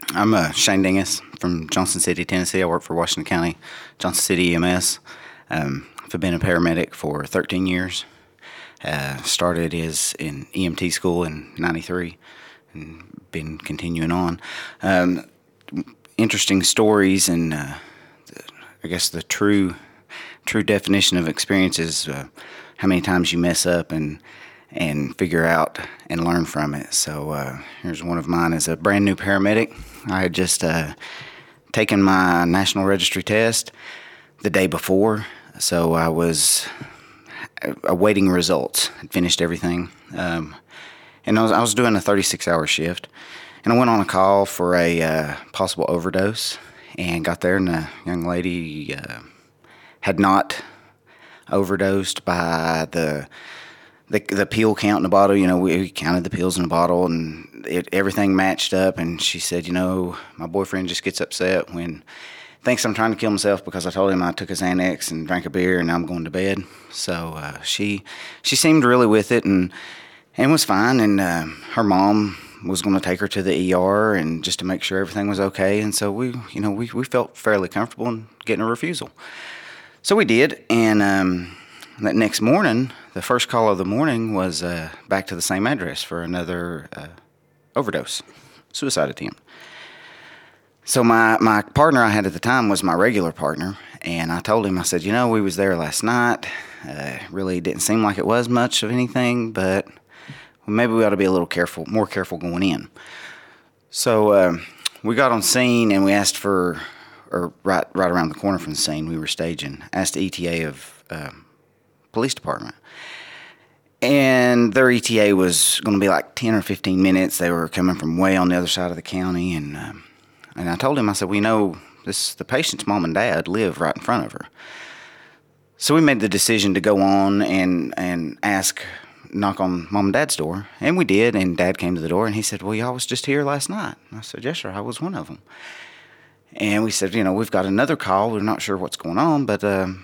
I'm Shane Dingus from Johnson City, Tennessee. I work for Washington County, Johnson City EMS. I've been a paramedic for 13 years. Started in EMT school in '93 and been continuing on. Interesting stories, and I guess the true definition of experience is how many times you mess up and figure out and learn from it. So here's one of mine as a brand new paramedic. I had just taken my National Registry test the day before, so I was awaiting results. I'd finished everything, and I was doing a 36-hour shift, and I went on a call for a possible overdose, and got there, and the young lady had not overdosed by the pill count in the bottle. We counted the pills in the bottle, and everything matched up. And she said, my boyfriend just gets upset when thinks I'm trying to kill myself because I told him I took his Xanax and drank a beer, and now I'm going to bed. So she seemed really with it, and was fine. And her mom was going to take her to the ER and just to make sure everything was okay. And so we felt fairly comfortable in getting a refusal. So we did, and that next morning, the first call of the morning was back to the same address for another overdose, suicide attempt. So my partner I had at the time was my regular partner, and I told him, I said, we was there last night. Really didn't seem like it was much of anything, but maybe we ought to be a little more careful going in. So we got on scene, and we asked for, or right around the corner from the scene we were staging, asked the ETA of police department. And their ETA was going to be like 10 or 15 minutes. They were coming from way on the other side of the county. And I told him, I said, we know the patient's mom and dad live right in front of her. So we made the decision to go on and knock on mom and dad's door. And we did. And dad came to the door, and he said, well, y'all was just here last night. And I said, yes, sir, I was one of them. And we said, we've got another call. We're not sure what's going on, but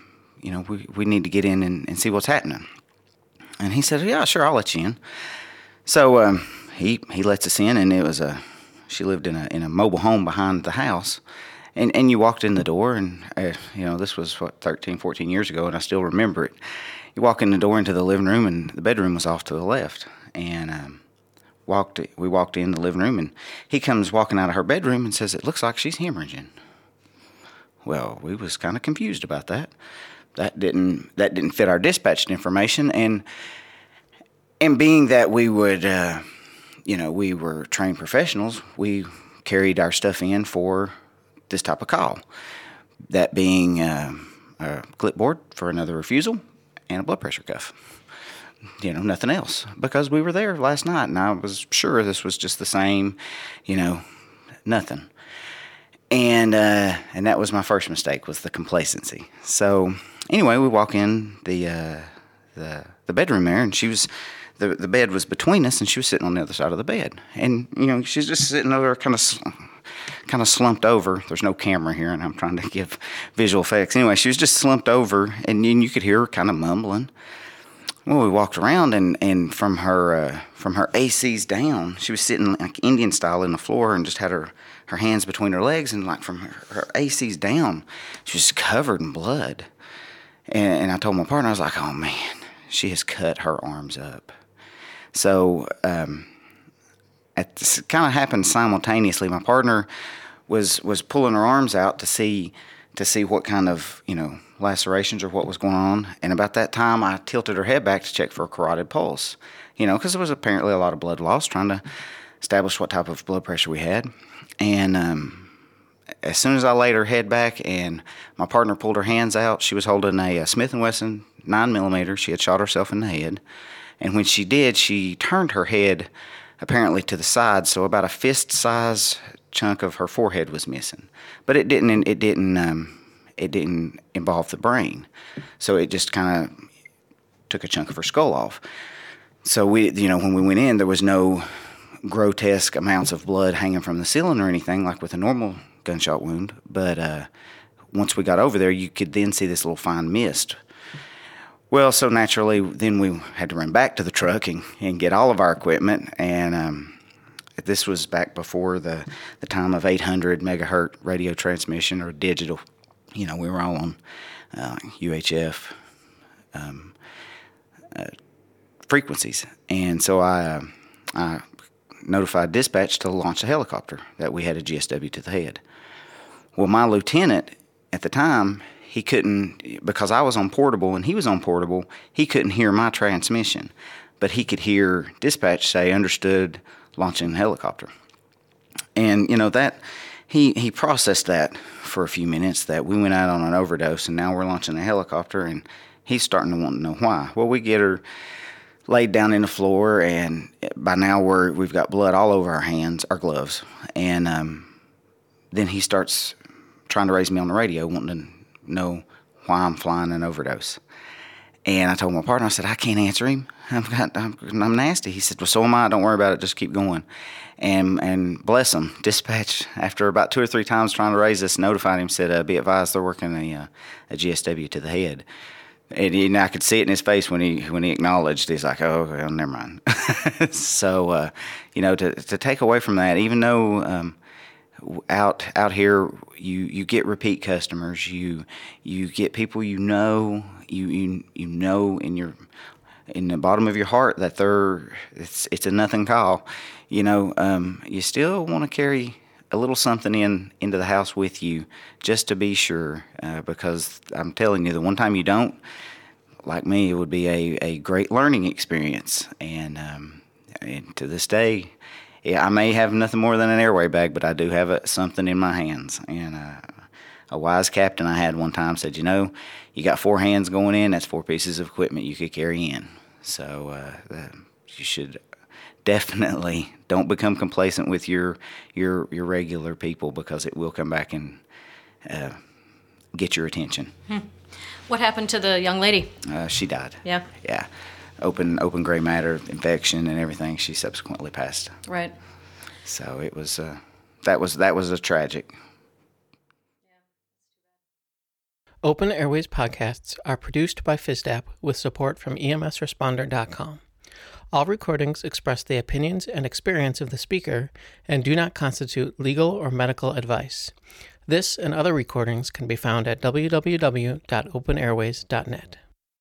we need to get in and see what's happening. And he said, yeah, sure, I'll let you in. So he lets us in, and it was she lived in a mobile home behind the house. And you walked in the door, and this was 13, 14 years ago, and I still remember it. You walk in the door into the living room, and the bedroom was off to the left. And we walked in the living room, and he comes walking out of her bedroom and says, it looks like she's hemorrhaging. Well, we was kind of confused about that. That didn't fit our dispatched information, and being that we would, we were trained professionals, we carried our stuff in for this type of call. That being a clipboard for another refusal and a blood pressure cuff. Nothing else, because we were there last night, and I was sure this was just the same, nothing. And that was my first mistake, was the complacency. So anyway, we walk in the bedroom there, and she was the bed was between us, and she was sitting on the other side of the bed. And she's just sitting over, kind of slumped over. There's no camera here, and I'm trying to give visual effects. Anyway, she was just slumped over, and you could hear her kind of mumbling. Well, we walked around, and from her ACs down, she was sitting like Indian style in the floor, and just had her hands between her legs, and like from her ACs down, she was covered in blood. And I told my partner, I was like, oh man, she has cut her arms up. So it kind of happened simultaneously. My partner was pulling her arms out to see what kind of lacerations or what was going on. And about that time, I tilted her head back to check for a carotid pulse, because there was apparently a lot of blood loss, trying to establish what type of blood pressure we had. And as soon as I laid her head back and my partner pulled her hands out, she was holding a Smith & Wesson 9mm. She had shot herself in the head. And when she did, she turned her head apparently to the side, so about a fist-size chunk of her forehead was missing. But it didn't involve the brain. So it just kind of took a chunk of her skull off. So when we went in, there was no grotesque amounts of blood hanging from the ceiling or anything like with a normal gunshot wound. But once we got over there, you could then see this little fine mist. Well, so naturally, then we had to run back to the truck and get all of our equipment. And this was back before the time of 800 megahertz radio transmission or digital. We were all on UHF frequencies, and so I notified dispatch to launch a helicopter, that we had a GSW to the head. Well, my lieutenant at the time, he couldn't, because I was on portable and he was on portable, he couldn't hear my transmission, but he could hear dispatch say, understood, launching a helicopter. And, that he processed that for a few minutes, that we went out on an overdose and now we're launching a helicopter, and he's starting to want to know why. Well, we get her laid down in the floor, and by now we've got blood all over our hands, our gloves, and then he starts trying to raise me on the radio, wanting to know why I'm flying an overdose. And I told my partner, I said, I can't answer him. I'm nasty. He said, well, so am I. Don't worry about it. Just keep going. And bless him, dispatch, after about 2 or 3 times trying to raise us, notified him, said, be advised, they're working a GSW to the head. And I could see it in his face when he acknowledged. He's like, "Oh, well, never mind." So, to take away from that, even though out here you get repeat customers, you get people you know in the bottom of your heart that it's a nothing call. You still want to carry a little something into the house with you, just to be sure, because I'm telling you, the one time you don't, like me, it would be a great learning experience. And to this day, I may have nothing more than an airway bag, but I do have something in my hands. And a wise captain I had one time said, you got 4 hands going in, that's 4 pieces of equipment you could carry in. So you should definitely don't become complacent with your regular people, because it will come back and get your attention. What happened to the young lady? She died. Yeah. Yeah. Open gray matter infection and everything. She subsequently passed. Right. So it was that was a tragic. Open Airways podcasts are produced by FISDAP with support from EMSresponder.com. All recordings express the opinions and experience of the speaker and do not constitute legal or medical advice. This and other recordings can be found at www.openairways.net.